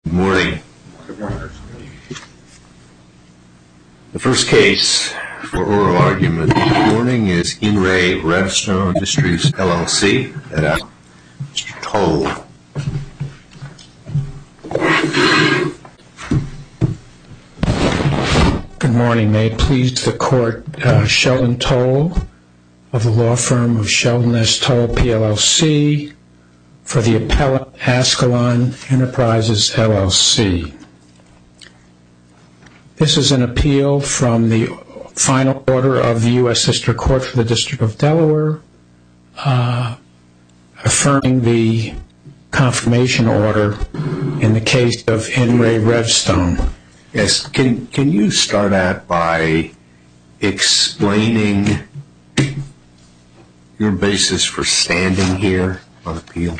Good morning. The first case for oral argument this morning is In Re Revstone Industries, LLC. Mr. Toll. Good morning. May it please the court, Sheldon Toll of the law firm of Sheldon S. Toll, PLLC, for the appellate Ascalon Enterprises, LLC. This is an appeal from the final order of the U.S. District Court for the District of Delaware, affirming the confirmation order in the case of In Re Revstone. Yes, can you start out by explaining your basis for standing here on appeal?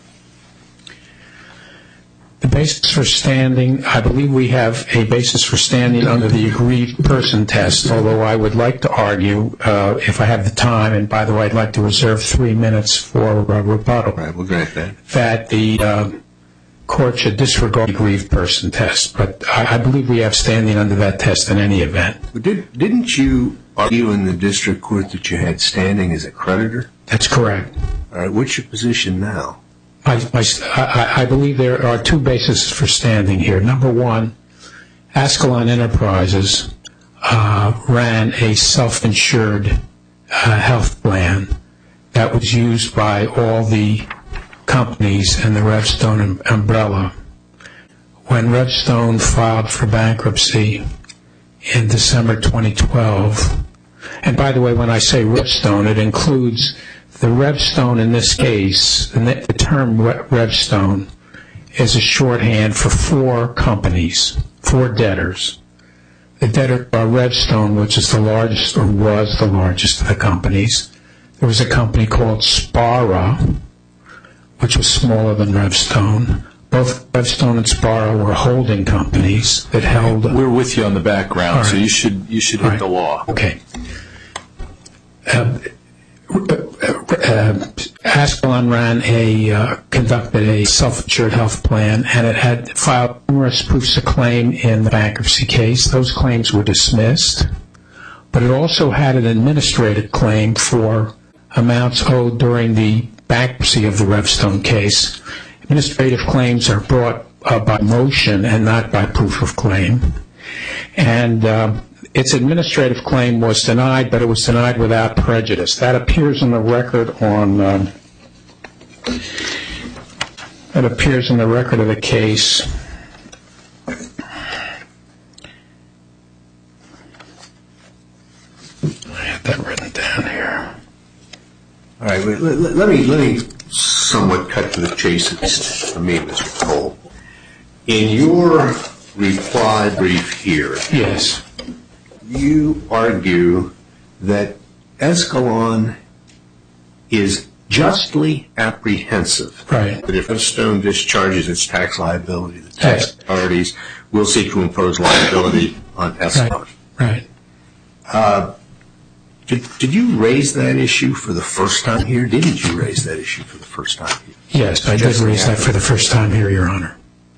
The basis for standing, I believe we have a basis for standing under the aggrieved person test, although I would like to argue, if I have the time, and by the way, I'd like to reserve 3 minutes for rebuttal, Right, we'll grant that the court should disregard the aggrieved person test. But I believe we have standing under that test in any event. Didn't you argue in the district court that you had standing as a creditor? That's correct. All right, what's your position now? I believe there are two bases for standing here. Number one, Ascalon Enterprises ran a self-insured health plan that was used by all the companies in the Revstone umbrella. When Revstone filed for bankruptcy in December 2012, and by the way, when I say Revstone, it includes the Revstone in this case, and the term Revstone is a shorthand for four companies, four debtors. The debtor Revstone, which is the largest, or was the largest of the companies. There was a company called Spara, which was smaller than Revstone. Both Revstone and Spara were holding companies that held... We're with you on the background, right. So you should hit right. The law. Okay. Ascalon conducted a self-insured health plan, and it had filed numerous proofs of claim in the bankruptcy case. Those claims were dismissed, but it also had an administrative claim for amounts owed during the bankruptcy of the Revstone case. Administrative claims are brought by motion and not by proof of claim. And its administrative claim was denied, but it was denied without prejudice. That appears in the record of the case. I have that written down here. All right, let me somewhat cut to the chase for me, Mr. Cole. In your reply brief here, yes, you argue that Ascalon is justly apprehensive right. that if Revstone discharges its tax liability, the tax authorities will seek to impose liability on Ascalon. Right. Did you raise that issue for the first time here? Didn't you raise that issue for the first time here? Yes, I did raise that for the first time here, Your Honor.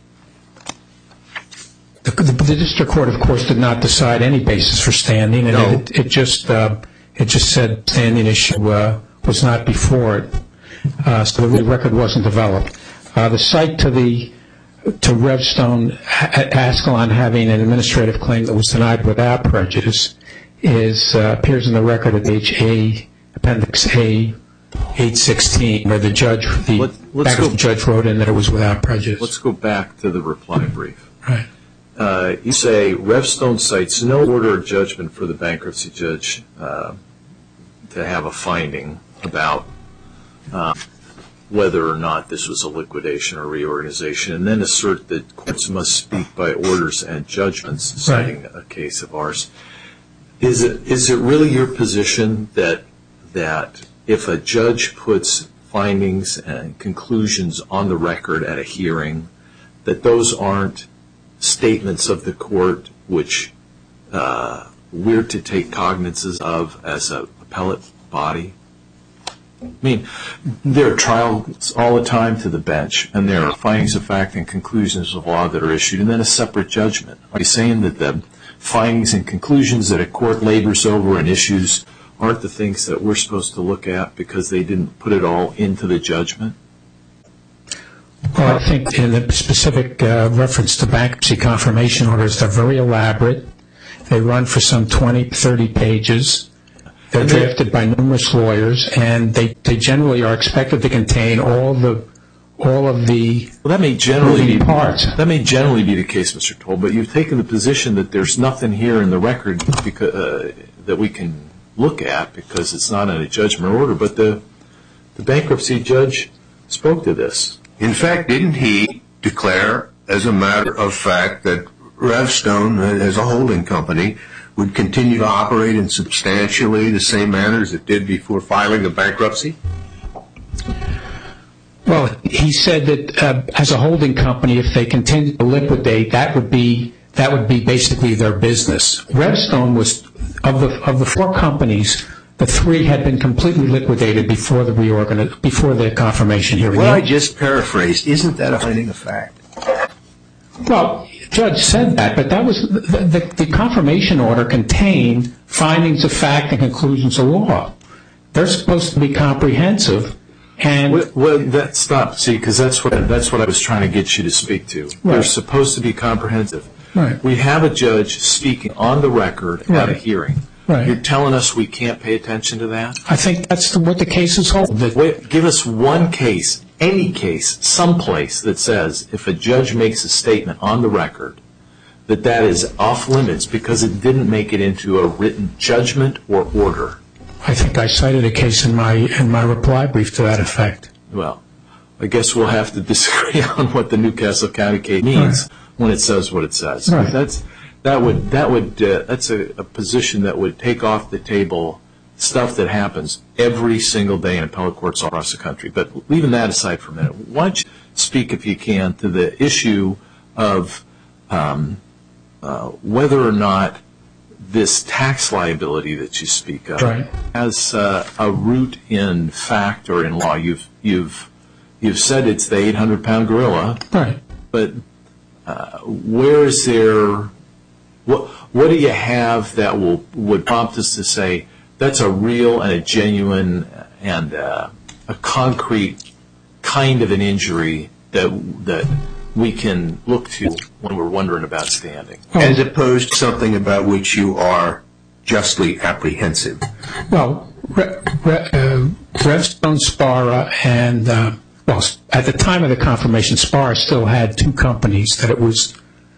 The district court, of course, did not decide any basis for standing, and no. it just said standing issue was not before it, so the record wasn't developed. The cite to Revstone Ascalon having an administrative claim that was denied without prejudice appears in the record at page Appendix A, 816, where the judge wrote in that it was without prejudice. Let's go back to the reply brief. Right. You say Revstone cites no order of judgment for the bankruptcy judge to have a finding about whether or not this was a liquidation or reorganization, and then assert that courts must speak by orders and judgments, citing a case of ours. Is it really your position that if a judge puts findings and conclusions on the record at a hearing, that those aren't statements of the court which we're to take cognizance of as an appellate body? I mean, there are trials all the time to the bench, and there are findings of fact and conclusions of law that are issued, and then a separate judgment. Are you saying that the findings and conclusions that a court labors over and issues aren't the things that we're supposed to look at because they didn't put it all into the judgment? Well, I think in the specific reference to bankruptcy confirmation orders, they're very elaborate. They run for some 20, 30 pages. They're drafted by numerous lawyers, and they generally are expected to contain all of the that may generally be parts. That may generally be the case, Mr. Toll, but you've taken the position that there's nothing here in the record that we can look at because it's not in a judgment order. But the bankruptcy judge spoke to this. In fact, didn't he declare, as a matter of fact, that Revstone, as a holding company, would continue to operate in substantially the same manner as it did before filing the bankruptcy? Well, he said that as a holding company, if they continued to liquidate, that would be basically their business. Revstone was of the four companies, the three had been completely liquidated before the confirmation hearing. Well, I just paraphrased. Isn't that a finding of fact? Well, the judge said that, but that was the confirmation order contained findings of fact and conclusions of law. They're supposed to be comprehensive. And stop, see, because that's what I was trying to get you to speak to. Right. They're supposed to be comprehensive. Right. We have a judge speaking on the record at a hearing. Right. You're telling us we can't pay attention to that? I think that's what the case is hold. Give us one case, any case, someplace that says if a judge makes a statement on the record that is off limits because it didn't make it into a written judgment or order. I think I cited a case in my reply brief to that effect. Well, I guess we'll have to disagree on what the Newcastle County case means when it says what it says. Right. That's a position that would take off the table stuff that happens every single day in appellate courts all across the country. But leaving that aside for a minute, why don't you speak, if you can, to the issue of whether or not this tax liability that you speak of has a root in fact or in law. You've said it's the 800-pound gorilla, right? But where is there? What do you have that would prompt us to say that's a real and a genuine and a concrete kind of an injury that we can look to when we're wondering about standing? As opposed to something about which you are justly apprehensive. Well, Revstone, Spara, and at the time of the confirmation, Spara still had two companies that it was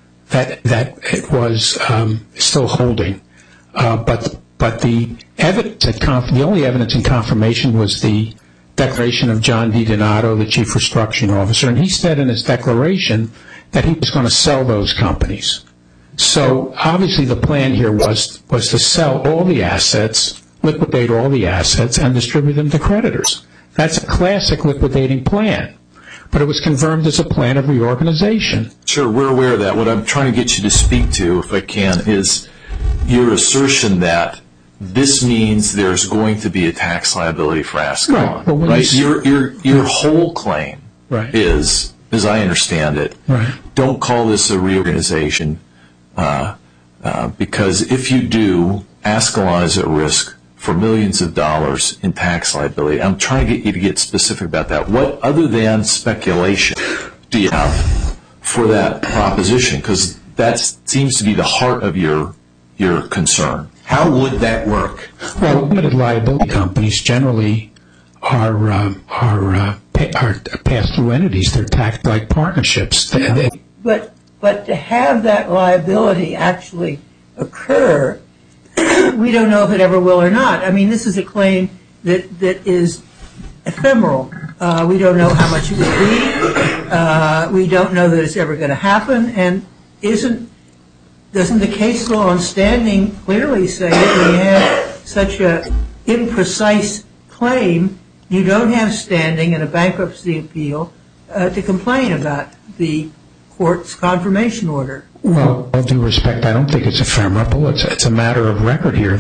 still holding, but the evidence the only evidence in confirmation was the declaration of John D. Donato, the chief restructuring officer, and he said in his declaration that he was going to sell those companies. So obviously the plan here was to sell all the assets, liquidate all the assets, and distribute them to creditors. That's a classic liquidating plan. But it was confirmed as a plan of reorganization. Sure, we're aware of that. What I'm trying to get you to speak to, if I can, is your assertion that this means there's going to be a tax liability for Ascalon. Right? Your whole claim is, as I understand it, don't call this a reorganization because if you do, Ascalon is at risk for millions of dollars in tax liability. I'm trying to get you to get specific about that. What, other than speculation, do you have for that proposition? Because that seems to be the heart of your concern. How would that work? Well, limited liability companies generally are pass-through entities. They're tax-like partnerships. But to have that liability actually occur, we don't know if it ever will or not. I mean, this is a claim that is ephemeral. We don't know how much it will be. We don't know that it's ever going to happen. And doesn't the case law on standing clearly say that we have such an imprecise claim, you don't have standing in a bankruptcy appeal to complain about the court's confirmation order? Well, with all due respect, I don't think it's ephemeral. It's a matter of record here that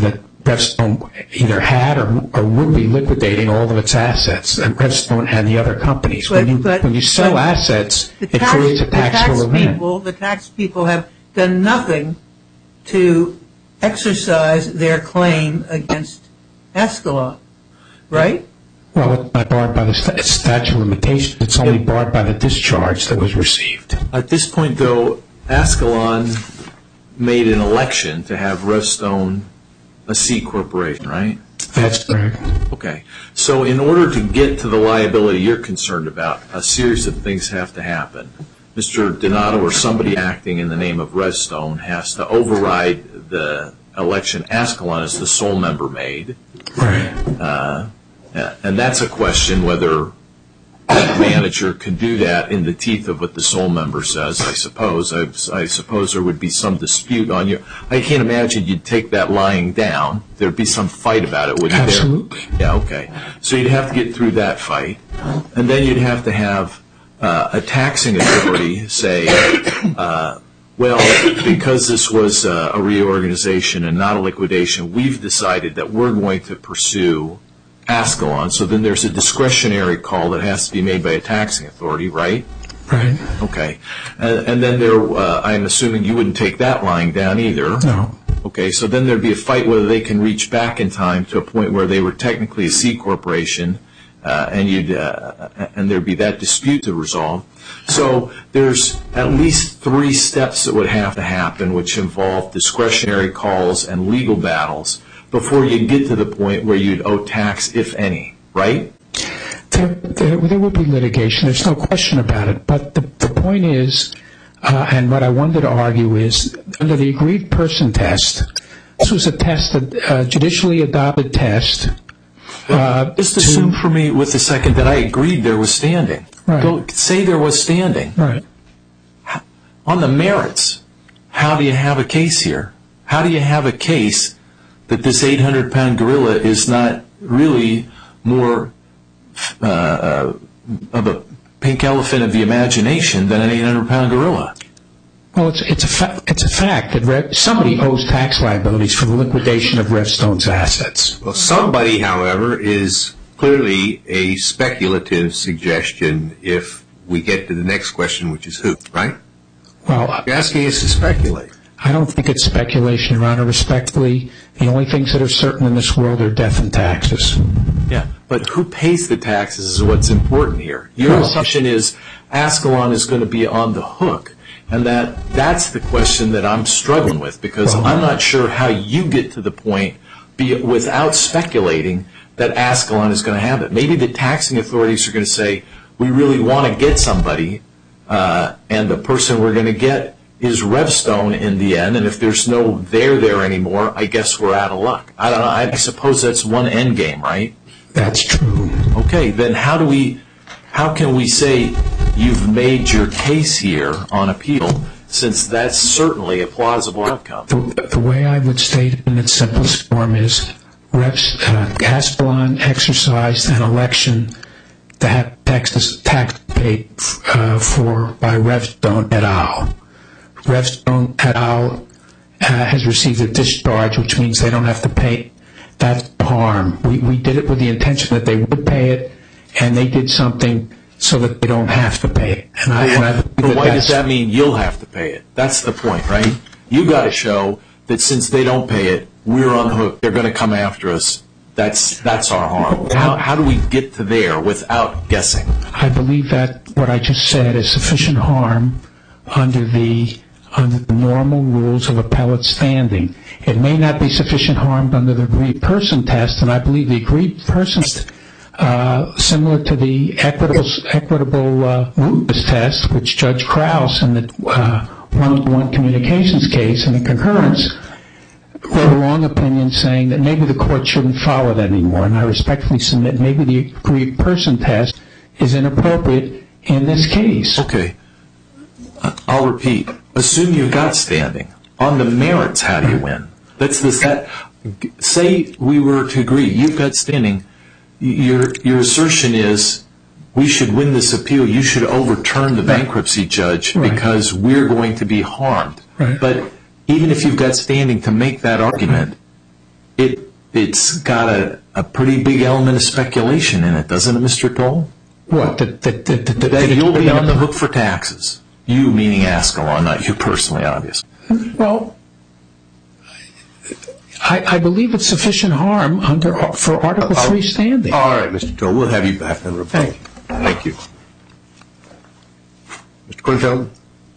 Revstone either had or would be liquidating all of its assets, and Revstone and the other companies. When you sell assets, it creates a taxable event. The tax people have done nothing to exercise their claim against Ascalon, right? Well, it's not barred by the statute of limitations. It's only barred by the discharge that was received. At this point, though, Ascalon made an election to have Revstone a C corporation, right? That's correct. Okay. So in order to get to the liability you're concerned about, a series of things have to happen. Mr. Donato or somebody acting in the name of Revstone has to override the election Ascalon as the sole member made. Right. And that's a question whether the manager can do that in the teeth of what the sole member says, I suppose. I suppose there would be some dispute on you. I can't imagine you'd take that lying down. There'd be some fight about it, wouldn't there? Absolutely. Yeah, okay. So you'd have to get through that fight. And then you'd have to have a taxing authority say, well, because this was a reorganization and not a liquidation, we've decided that we're going to pursue Ascalon. So then there's a discretionary call that has to be made by a taxing authority, right? Right. Okay. And then I'm assuming you wouldn't take that lying down either. No. Okay, so then there'd be a fight whether they can reach back in time to a point where they were technically a C corporation, and there'd be that dispute to resolve. So there's at least 3 steps that would have to happen, which involve discretionary calls and legal battles before you get to the point where you'd owe tax, if any, right? There would be litigation. There's no question about it. But the point is, and what I wanted to argue is, under the agreed person test, this was a test, a judicially adopted test. Just assume for me with a second that I agreed there was standing. Right. Say there was standing. Right. On the merits, how do you have a case here? How do you have a case that this 800-pound gorilla is not really more of a pink elephant of the imagination than an 800-pound gorilla? Well, it's a fact that somebody owes tax liabilities for the liquidation of Revstone's assets. Well, somebody, however, is clearly a speculative suggestion if we get to the next question, which is who, right? Well, you're asking us to speculate. I don't think it's speculation, Your Honor. Respectfully, the only things that are certain in this world are death and taxes. Yeah, but who pays the taxes is what's important here. Your assumption is Ascalon is going to be on the hook, and that's the question that I'm struggling with, because I'm not sure how you get to the point without speculating that Ascalon is going to have it. Maybe the taxing authorities are going to say, we really want to get somebody, and the person we're going to get is Revstone in the end, and if there's no there anymore, I guess we're out of luck. I don't know. I suppose that's one end game, right? That's true. Okay, then how can we say you've made your case here on appeal, since that's certainly a plausible outcome? The way I would state it in its simplest form is Ascalon exercised an election to have tax paid for by Revstone et al. Revstone et al. Has received a discharge, which means they don't have to pay. That's harm. We did it with the intention that they would pay it, and they did something so that they don't have to pay it. But why does that mean you'll have to pay it? That's the point, right? You got to show that since they don't pay it, we're on the hook. They're going to come after us. That's our harm. How do we get to there without guessing? I believe that what I just said is sufficient harm under the normal rules of appellate standing. It may not be sufficient harm under the agreed person test, and I believe the agreed person test, similar to the equitable mootness test, which Judge Krause in the one-to-one communications case in the concurrence wrote a long opinion saying that maybe the court shouldn't follow that anymore, and I respectfully submit maybe the agreed person test is inappropriate in this case. Okay. I'll repeat. Assume you've got standing. On the merits, how do you win? Say we were to agree. You've got standing. Your assertion is we should win this appeal. You should overturn the bankruptcy judge because we're going to be harmed. Right. But even if you've got standing to make that argument, it it's got a pretty big element of speculation in it, doesn't it, Mr. Toll? What? That you'll be on the hook for taxes. You meaning Ascalon, not you personally, obviously. Well, I believe it's sufficient harm for Article 3 standing. All right, Mr. Toll, we'll have you back on rebuttal. Thank you. Mr. Kornfeld?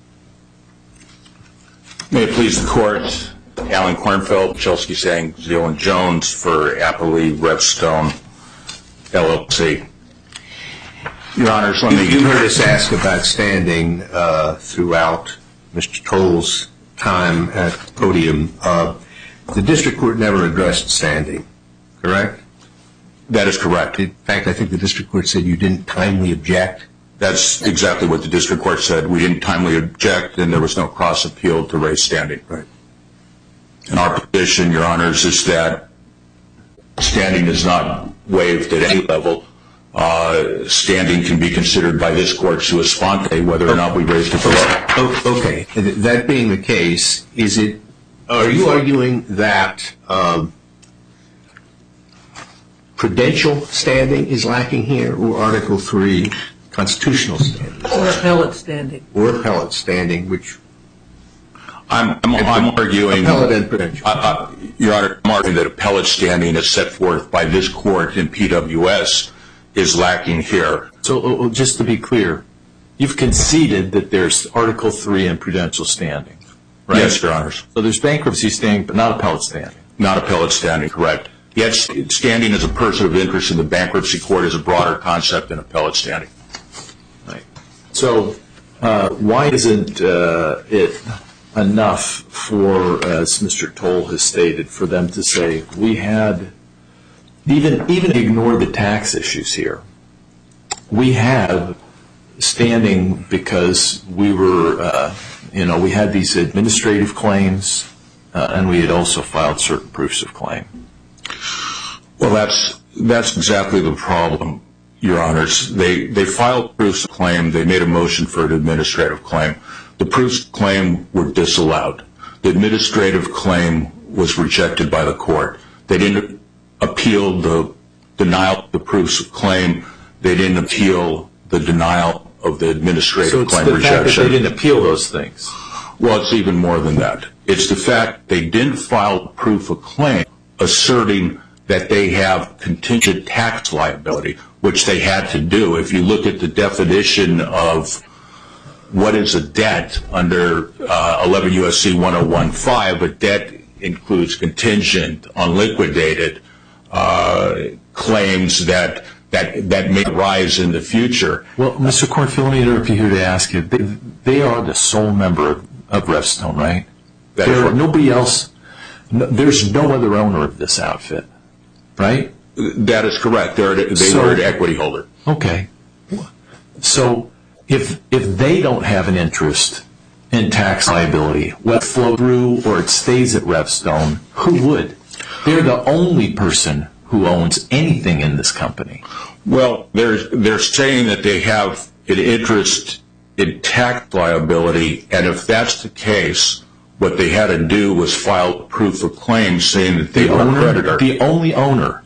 May it please the Court, Alan Kornfeld, Chelsea Sang, Zeal & Jones for Appley Revstone, LLC. Your Honors, let me... You heard us ask about standing throughout Mr. Toll's time at the podium. The district court never addressed standing, correct? That is correct. In fact, I think the district court said you didn't timely object. That's exactly what the district court said. We didn't timely object, and there was no cross-appeal to raise standing. Right. And our position, Your Honors, is that standing is not waived at any level. Standing can be considered by this court sua sponte, whether or not we raised it below. Okay. That being the case, are you arguing that prudential standing is lacking here, or Article 3 constitutional standing? Or appellate standing. Or appellate standing, which... I'm arguing... Appellate and prudential. Your Honor, I'm arguing that appellate standing as set forth by this court in PWS is lacking here. So just to be clear, you've conceded that there's Article 3 and prudential standing, right? Yes, Your Honors. So there's bankruptcy standing, but not appellate standing. Not appellate standing, correct. Yet standing as a person of interest in the bankruptcy court is a broader concept than appellate standing. Right. So why isn't it enough for, as Mr. Toll has stated, for them to say we had, even ignore the tax issues here, we have standing because we were, we had these administrative claims and we had also filed certain proofs of claim. Well, that's exactly the problem, Your Honors. They filed proofs of claim. They made a motion for an administrative claim. The proofs of claim were disallowed. The administrative claim was rejected by the court. They didn't appeal the denial of the proofs of claim. They didn't appeal the denial of the administrative claim rejection. So it's the fact that they didn't appeal those things. Well, it's even more than that. It's the fact they didn't file proof of claim asserting that they have contingent tax liability, which they had to do. If you look at the definition of what is a debt under 11 U.S.C. 1015, a debt includes contingent, unliquidated claims that may arise in the future. Well, Mr. Kornfeld, let me interrupt you here to ask you. They are the sole member of Revstone, right? Nobody else, there's no other owner of this outfit, right? That is correct. They were an equity holder. Okay. So if they don't have an interest in tax liability, whether it flows through or it stays at Revstone, who would? They're the only person who owns anything in this company. Well, they're saying that they have an interest in tax liability, and if that's the case, what they had to do was file proof of claim saying that they were a creditor. The only owner,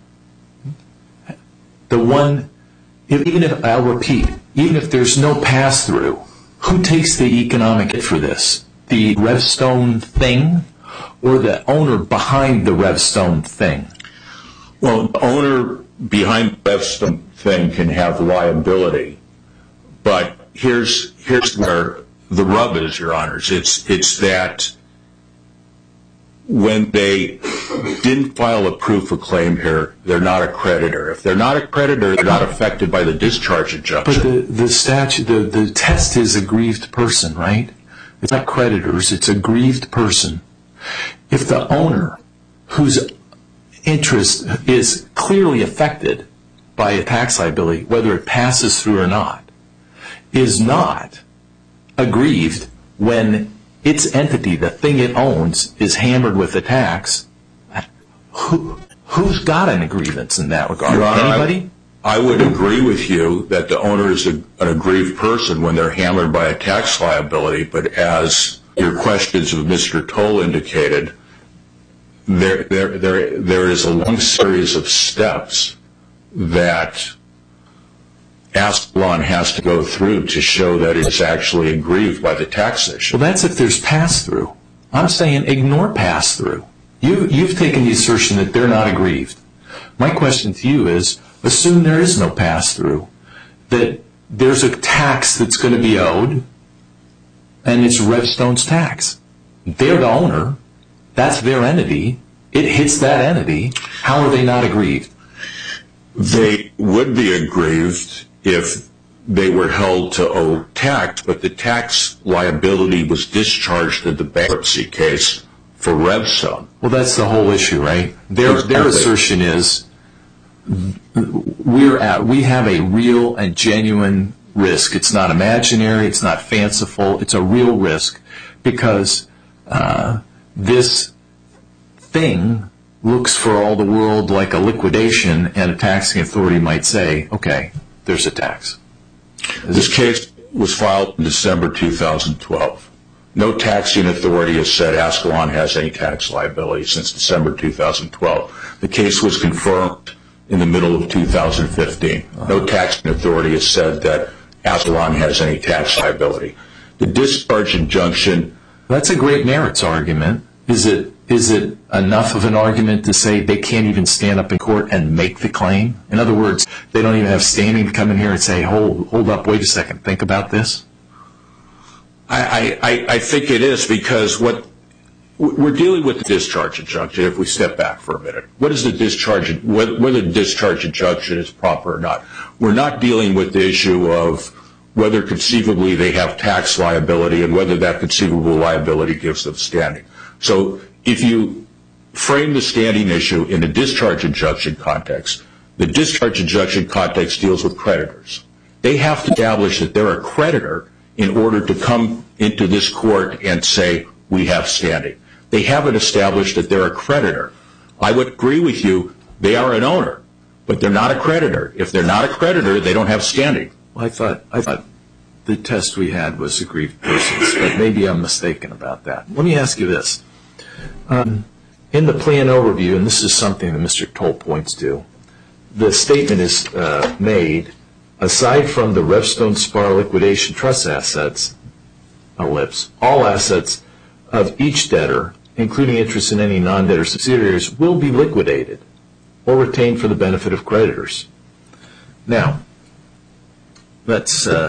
the one, I'll repeat, even if there's no pass-through, who takes the economic hit for this? The Revstone thing or the owner behind the Revstone thing? Well, the owner behind the Revstone thing can have liability, but here's where the rub is, Your Honors. It's that when they didn't file a proof of claim here, they're not a creditor. If they're not a creditor, they're not affected by the discharge injunction. But the test is aggrieved person, right? It's not creditors, it's aggrieved person. If the owner, whose interest is clearly affected by a tax liability, whether it passes through or not, is not aggrieved when its entity, the thing it owns, is hammered with a tax, who's got an grievance in that regard? Your Honor, anybody? I would agree with you that the owner is an aggrieved person when they're hammered by a tax liability, but as your questions of Mr. Toll indicated, there is a long series of steps that Ascalon has to go through to show that it's actually aggrieved by the taxation. Well, that's if there's pass-through. I'm saying ignore pass-through. You've taken the assertion that they're not aggrieved. My question to you is, assume there is no pass-through, that there's a tax that's going to be owed, and it's Revstone's tax. They're the owner. That's their entity. It hits that entity. How are they not aggrieved? They would be aggrieved if they were held to owe tax, but the tax liability was discharged in the bankruptcy case for Revstone. Well, that's the whole issue, right? Their assertion is we have a real and genuine risk. It's not imaginary. It's not fanciful. It's a real risk because this thing looks for all the world like a liquidation, and a taxing authority might say, okay, there's a tax. This case was filed in December 2012. No taxing authority has said Ascalon has any tax liability since December 2012. The case was confirmed in the middle of 2015. No taxing authority has said that Ascalon has any tax liability. The discharge injunction... That's a great merits argument. Is it enough of an argument to say they can't even stand up in court and make the claim? In other words, they don't even have standing to come in here and say, hold up, wait a second, think about this? I think it is, because what we're dealing with the discharge injunction, if we step back for a minute. Whether the discharge injunction is proper or not. We're not dealing with the issue of whether conceivably they have tax liability and whether that conceivable liability gives them standing. So if you frame the standing issue in a discharge injunction context, the discharge injunction context deals with creditors. They have to establish that they're a creditor in order to come into this court and say, we have standing. They haven't established that they're a creditor. I would agree with you, they are an owner, but they're not a creditor. If they're not a creditor, they don't have standing. Well, I thought the test we had was aggrieved persons, but maybe I'm mistaken about that. Let me ask you this. In the plan overview, and this is something that Mr. Toll points to, the statement is made, aside from the Revstone Spar liquidation trust assets, all assets of each debtor, including interest in any non-debtor subsidiaries, will be liquidated or retained for the benefit of creditors. Now, that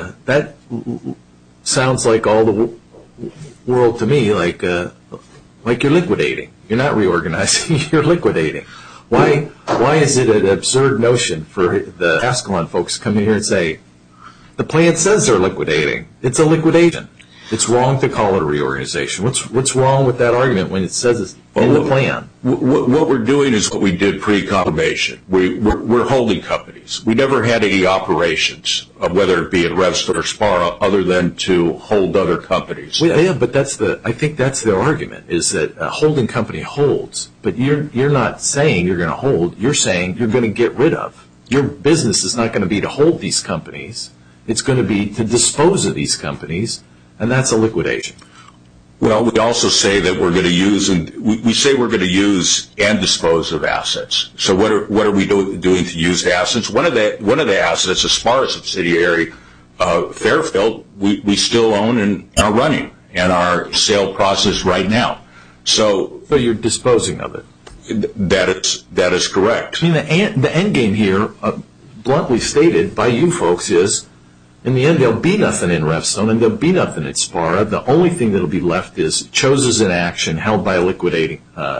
sounds like all the world to me, like you're liquidating. You're not reorganizing, you're liquidating. Why is it an absurd notion for the Ascalon folks to come in here and say, the plan says they're liquidating. It's a liquidation. It's wrong to call it a reorganization. What's wrong with that argument when it says it's in the plan? What we're doing is what we did pre-confirmation. We're holding companies. We never had any operations, whether it be at Revstone or Spar, other than to hold other companies. Well, yeah, but I think that's their argument, is that a holding company holds, but you're not saying you're going to hold. You're saying you're going to get rid of. Your business is not going to be to hold these companies. It's going to be to dispose of these companies, and that's a liquidation. Well, we also say that we're going to use, and we say we're going to use and dispose of assets. So what are we doing to use assets? One of the assets, a Spar subsidiary, Fairfield, we still own and are running, and our sale process right now. So you're disposing of it. That is correct. I mean, the end game here, bluntly stated by you folks, is in the end there'll be nothing in Revstone and there'll be nothing at Spar. The only thing that'll be left is choses in action held by the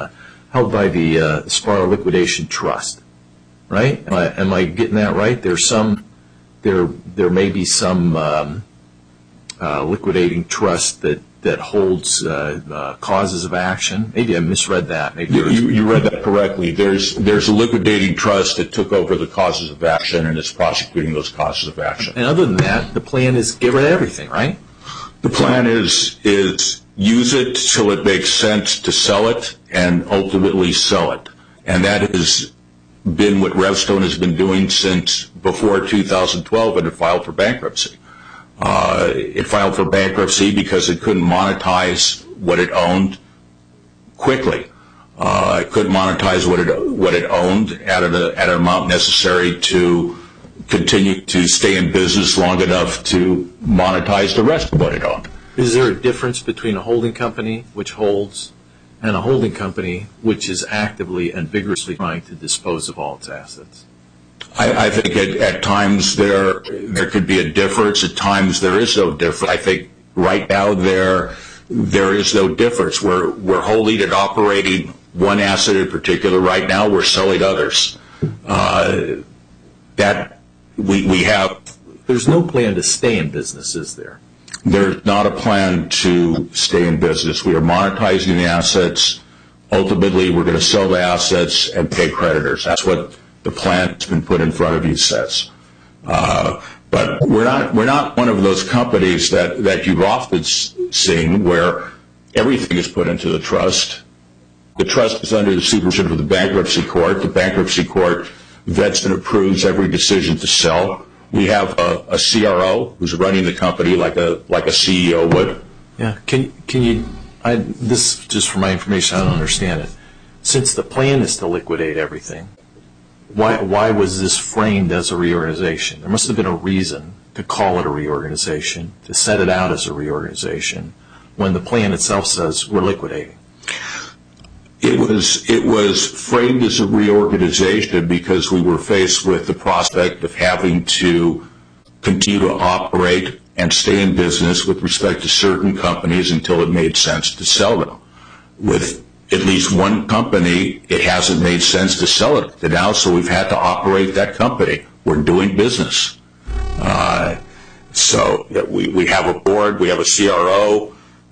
Spar Liquidation Trust. Right? Am I getting that right? There may be some liquidating trust that holds causes of action. Maybe I misread that. Maybe you read that correctly. There's a liquidating trust that took over the causes of action and is prosecuting those causes of action. And other than that, the plan is get rid of everything, right? The plan is use it till it makes sense to sell it and ultimately sell it. And that has been what Revstone has been doing since before 2012 when it filed for bankruptcy. It filed for bankruptcy because it couldn't monetize what it owned quickly. It couldn't monetize what it owned at an amount necessary to continue to stay in business long enough to monetize the rest of what it owned. Is there a difference between a holding company which holds and a holding company which is actively and vigorously trying to dispose of all its assets? I think at times there could be a difference. At times there is no difference. I think right now there is no difference. We're holding and operating one asset in particular. Right now we're selling others. That we have. There's no plan to stay in business, is there? There's not a plan to stay in business. We are monetizing the assets. Ultimately, we're going to sell the assets and pay creditors. That's what the plan that's been put in front of you says. But we're not one of those companies that you've often seen where everything is put into the trust. The trust is under the supervision of the bankruptcy court. The bankruptcy court vets and approves every decision to sell. We have a CRO who's running the company like a CEO would. Yeah. Can you? This just for my information. I don't understand it. Since the plan is to liquidate everything, why was this framed as a reorganization? There must have been a reason to call it a reorganization, to set it out as a reorganization, when the plan itself says we're liquidating. It was framed as a reorganization because we were faced with the prospect of having to continue to operate and stay in business with respect to certain companies until it made sense to sell them. With at least one company, it hasn't made sense to sell it to now, so we've had to operate that company. We're doing business. So we have a board, we have a CRO,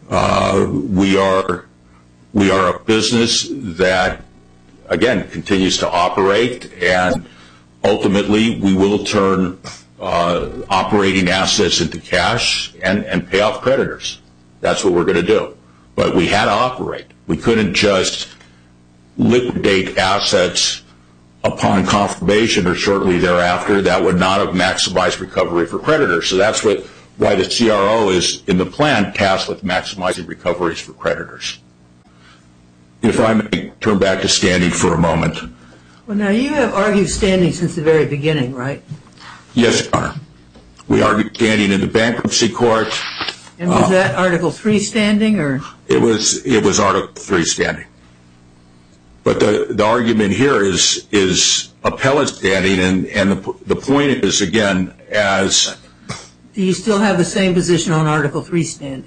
we are a business that, again, continues to operate, and ultimately we will turn operating assets into cash and pay off creditors. That's what we're going to do. But we had to operate. We couldn't just liquidate assets upon confirmation or shortly thereafter. That would not have maximized recovery for creditors. So that's why the CRO is, in the plan, tasked with maximizing recoveries for creditors. If I may turn back to standing for a moment. Well, now you have argued standing since the very beginning, right? Yes, Your Honor. We argued standing in the bankruptcy court. And was that Article 3 standing, or? It was Article 3 standing. But the argument here is appellate standing, and the point is, again, as... Do you still have the same position on Article 3 standing?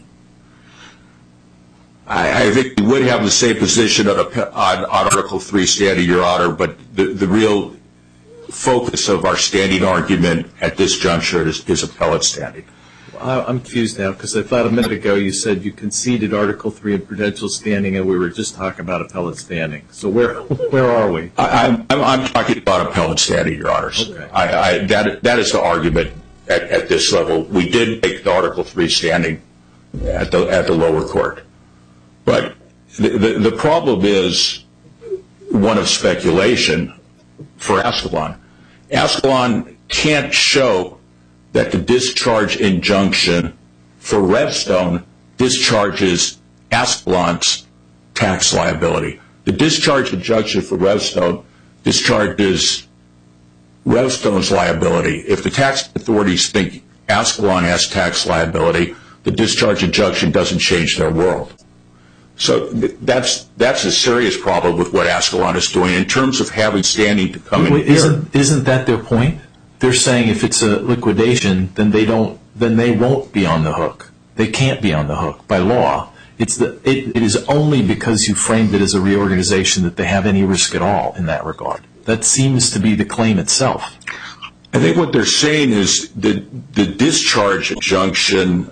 I think we would have the same position on Article 3 standing, Your Honor, but the real focus of our standing argument at this juncture is appellate standing. I'm confused now because I thought a minute ago you said you conceded Article 3 in prudential standing and we were just talking about appellate standing. So where are we? I'm talking about appellate standing, Your Honors. Okay. That is the argument at this level. We did make the Article 3 standing at the lower court. But the problem is one of speculation for Ascalon. Ascalon can't show that the discharge injunction for Revstone discharges Ascalon's tax liability. The discharge injunction for Revstone discharges Revstone's liability. If the tax authorities think Ascalon has tax liability, the discharge injunction doesn't change their world. So that's a serious problem with what Ascalon is doing in terms of having standing to come in here. Isn't that their point? They're saying if it's a liquidation, then they won't be on the hook. They can't be on the hook by law. It is only because you framed it as a reorganization that they have any risk at all in that regard. That seems to be the claim itself. I think what they're saying is the discharge injunction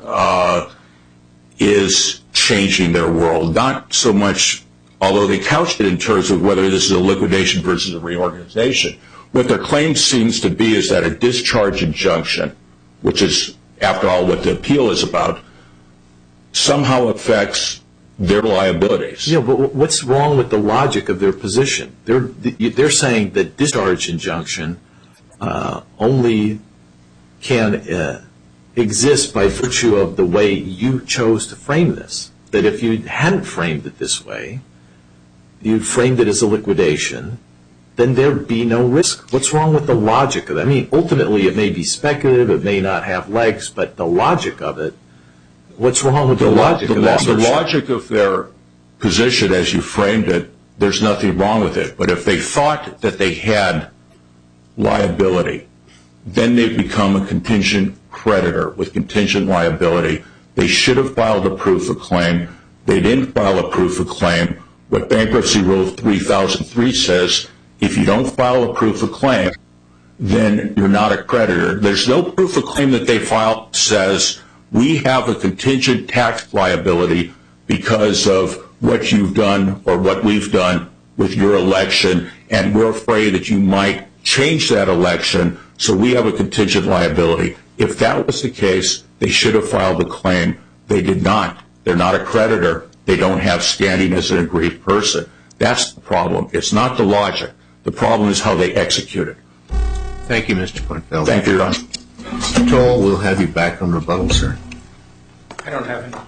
is changing their world. Not so much, although they couched it in terms of whether this is a liquidation versus a reorganization. What their claim seems to be is that a discharge injunction, which is, after all, what the appeal is about, somehow affects their liabilities. Yeah, but what's wrong with the logic of their position? They're saying that discharge injunction only can exist by virtue of the way you chose to frame this. That if you hadn't framed it this way, you'd framed it as a liquidation, then there'd be no risk. What's wrong with the logic of that? I mean, ultimately it may be speculative, it may not have legs, but the logic of it, what's wrong with the logic of that? The logic of their position as you framed it, there's nothing wrong with it. But if they thought that they had liability, then they become a contingent creditor with contingent liability. They should have filed a proof of claim. They didn't file a proof of claim. What Bankruptcy Rule 3003 says, if you don't file a proof of claim, then you're not a creditor. There's no proof of claim that they filed that says, we have a contingent tax liability because of what you've done or what we've done with your election, and we're afraid that you might change that election, so we have a contingent liability. If that was the case, they should have filed a claim. They did not. They're not a creditor. They don't have standing as an aggrieved person. That's the problem. It's not the logic. The problem is how they execute it. Thank you, Mr. Kornfeld. Thank you, Your Honor. Mr. Toll, we'll have you back on rebuttal, sir. I don't have any.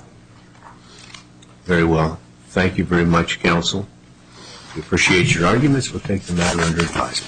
Very well. Thank you very much, counsel. We appreciate your arguments. We'll take the matter under advisement.